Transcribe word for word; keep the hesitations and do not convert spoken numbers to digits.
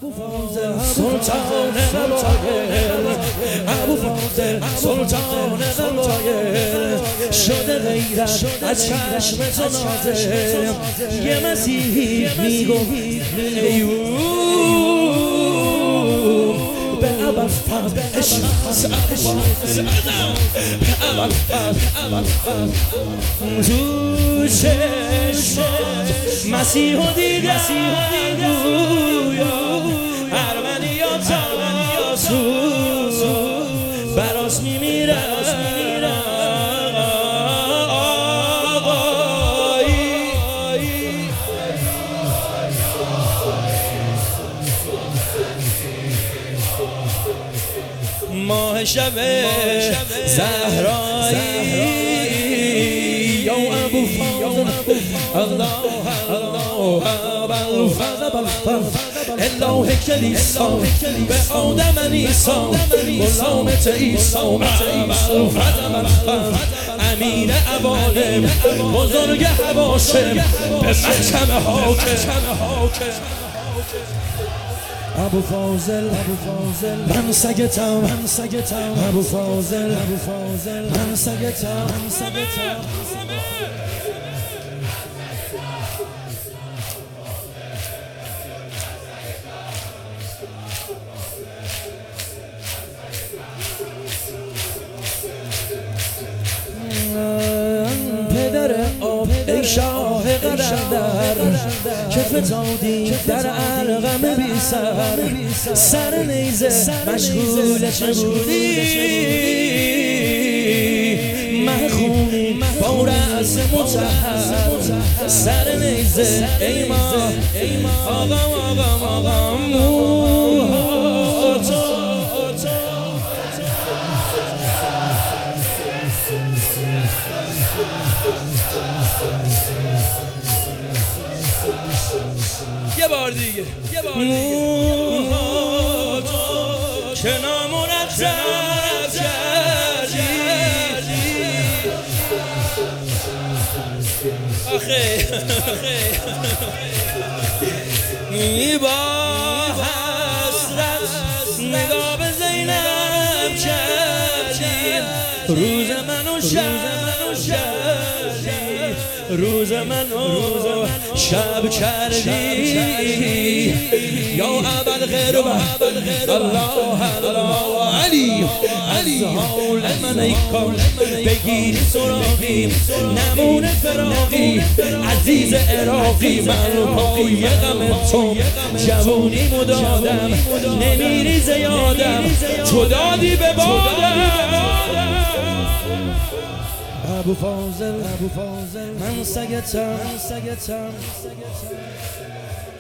ابو فاضل سلطان قبایل، ابو فاضل سلطان قبایل، شده غیرت از چشم تو نازل. یه مسیحی میگفت ایوب به ابوالفضل عشق زدم، به ابوالفضل تو چشمات مسیح و دیدم، ارمنیا تاسو براس میمیرم. ماه شب زهرایی یا ابو فاضل، الله الله ابوالفضل ابوالفضل الهه کلیسا به آدم عیسی غلامت عیسی ابوالفضل ابوالفضل امیر عوالم بزرگ حواشم به محکم حاکم. ابو فاضل ابو فاضل من سگتم، من سگتم ابو فاضل ابو فاضل من سگتم، من سگتم. پدر آب ای شاه قلندر که فتادی در علقم بی سر، سر نیزه مشغول چه بودی مخونی با رأس متحر، سر نیزه ای ما آقام آقام آقام یه بار دیگه یه بار دیگه که نامرتب کردی آخه می با حسرت نگاه به زینب کردی، روز منو شب روز منو شب کردی یا ابوالقرب الله الله علی علی من ای کاش بگیری سراغی نمونه فراقی عزیز عراقی، من پای غم تو جوونی مدادم نمیری زیادم تو دادی به بادم. ابو فاضل ابو فاضل من سگتم، من سگتم.